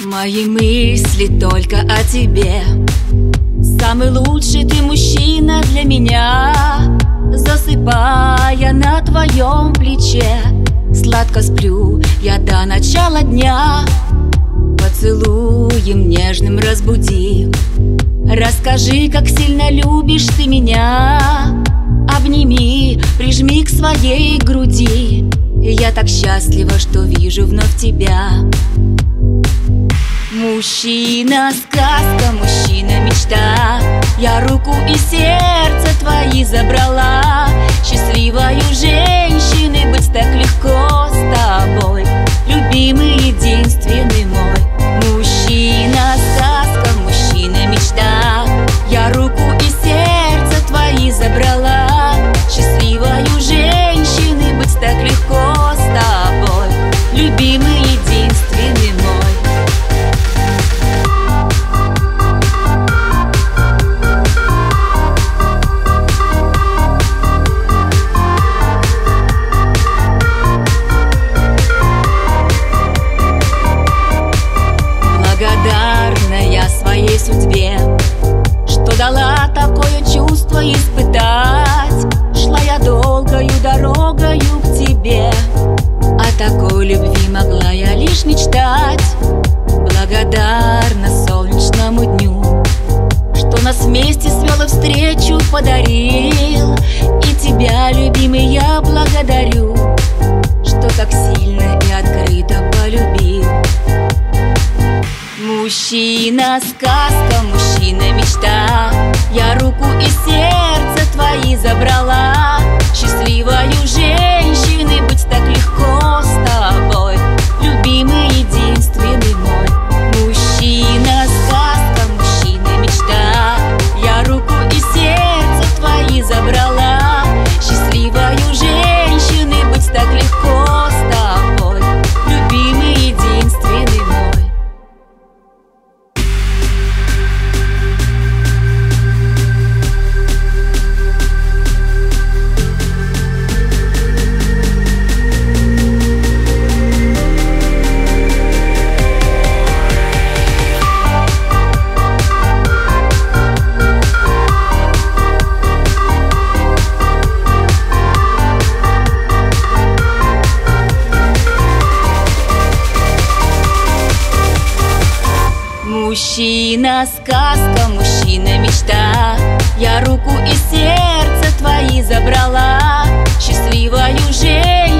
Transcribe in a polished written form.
Мои мысли только о тебе. Самый лучший ты мужчина для меня. Засыпая на твоем плече, сладко сплю я до начала дня. Поцелуем нежным разбуди. Расскажи, как сильно любишь ты меня. Обними, прижми к своей груди. Я так счастлива, что вижу вновь тебя. Мужчина, сказка, мужчина, мечта. Я руку и сердце твои забрала. Счастливою женщиной быть так легко с тобой, любимый, единственный мой. Мужчина, сказка, мужчина, мечта. Я руку и сердце твои забрала. Счастливою женщиной быть так легко с тобой, любимый, единственный мой. Своей судьбе, что дала такое чувство испытать. Шла я долгою дорогою к тебе, о такой любви могла я лишь мечтать. Благодарна солнечному дню, что нас вместе свел и встречу подарил. И тебя, любимый, я благодарю, что так сильно и открыто полюбил. Мужчина, сказка, мужчина, мечта. Я руку и сердце твои забрала. Счастливою женщиной быть так легко с тобой, любимый, единственный мой. Мужчина, сказка, мужчина, мечта. Я руку и сердце твои забрала. Счастливою женщиной быть так легко с тобой, любимый, единственный мой. Мужчина, сказка, мужчина, мечта. Я руку и сердце твои забрала. Счастливою женщиной